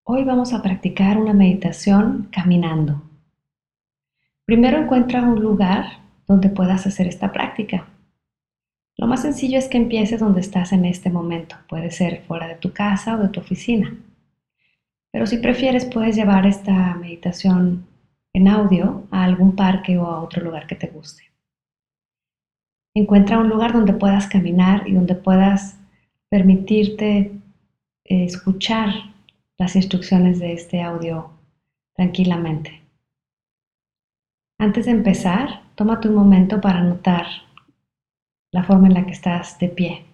Hoy vamos a practicar una meditación caminando. Primero encuentra un lugar donde puedas hacer esta práctica. Lo más sencillo es que empieces donde estás en este momento. Puede ser fuera de tu casa o de tu oficina. Pero si prefieres, puedes llevar esta meditación en audio a algún parque o a otro lugar que te guste. Encuentra un lugar donde puedas caminar y donde puedas permitirte escuchar las instrucciones de este audio tranquilamente. Antes de empezar, tómate un momento para notar la forma en la que estás de pie.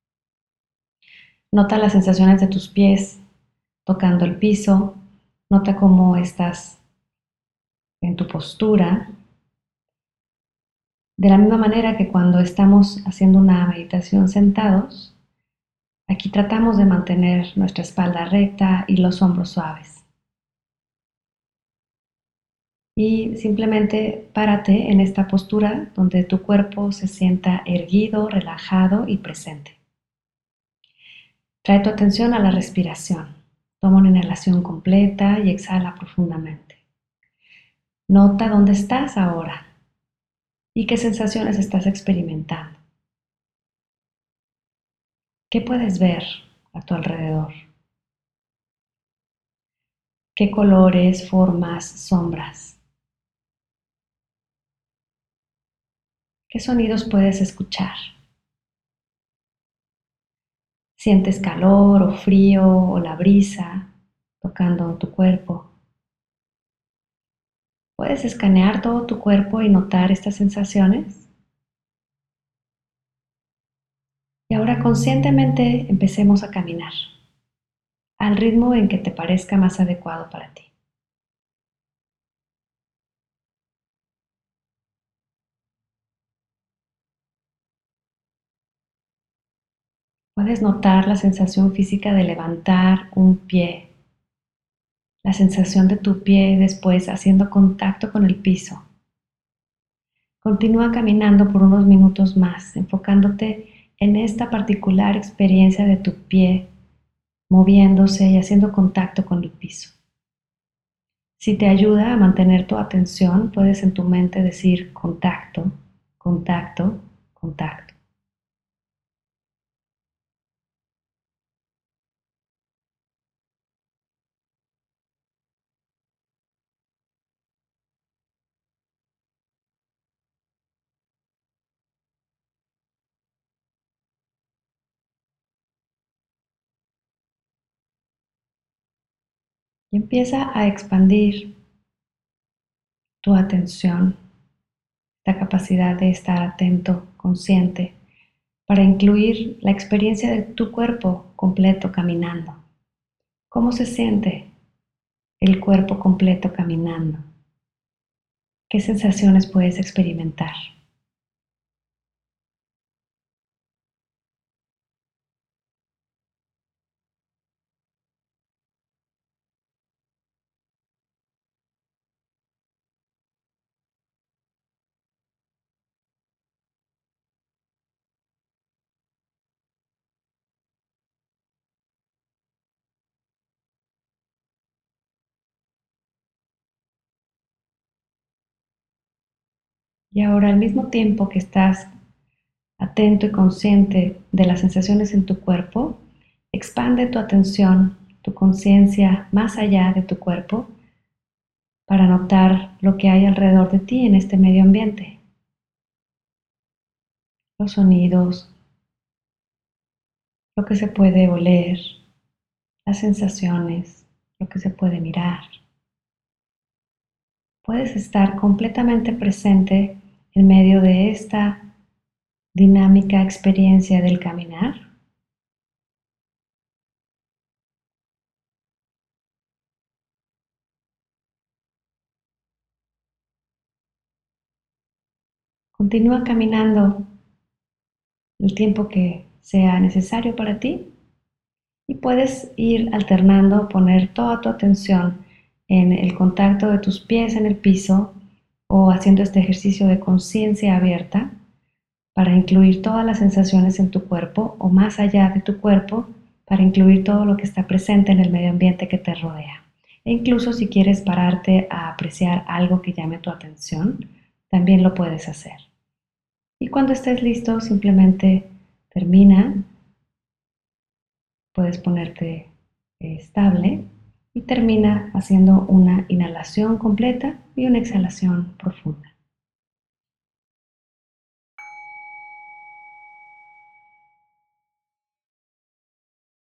Nota las sensaciones de tus pies tocando el piso. Nota cómo estás en tu postura. De la misma manera que cuando estamos haciendo una meditación sentados, aquí tratamos de mantener nuestra espalda recta y los hombros suaves. Y simplemente párate en esta postura donde tu cuerpo se sienta erguido, relajado y presente. Trae tu atención a la respiración. Toma una inhalación completa y exhala profundamente. Nota dónde estás ahora y qué sensaciones estás experimentando. ¿Qué puedes ver a tu alrededor? ¿Qué colores, formas, sombras? ¿Qué sonidos puedes escuchar? ¿Sientes calor o frío o la brisa tocando tu cuerpo? ¿Puedes escanear todo tu cuerpo y notar estas sensaciones? Y ahora conscientemente empecemos a caminar al ritmo en que te parezca más adecuado para ti. Puedes notar la sensación física de levantar un pie, la sensación de tu pie después haciendo contacto con el piso. Continúa caminando por unos minutos más, enfocándote en esta particular experiencia de tu pie moviéndose y haciendo contacto con el piso. Si te ayuda a mantener tu atención, puedes en tu mente decir contacto, contacto, contacto. Y empieza a expandir tu atención, la capacidad de estar atento, consciente, para incluir la experiencia de tu cuerpo completo caminando. ¿Cómo se siente el cuerpo completo caminando? ¿Qué sensaciones puedes experimentar? Y ahora, al mismo tiempo que estás atento y consciente de las sensaciones en tu cuerpo, expande tu atención, tu conciencia más allá de tu cuerpo para notar lo que hay alrededor de ti en este medio ambiente. Los sonidos, lo que se puede oler, las sensaciones, lo que se puede mirar. Puedes estar completamente presente en medio de esta dinámica experiencia del caminar. Continúa caminando el tiempo que sea necesario para ti y puedes ir alternando, poner toda tu atención en el contacto de tus pies en el piso o haciendo este ejercicio de conciencia abierta para incluir todas las sensaciones en tu cuerpo o más allá de tu cuerpo para incluir todo lo que está presente en el medio ambiente que te rodea. E incluso si quieres pararte a apreciar algo que llame tu atención, también lo puedes hacer. Y cuando estés listo, simplemente termina, puedes ponerte estable y termina haciendo una inhalación completa y una exhalación profunda.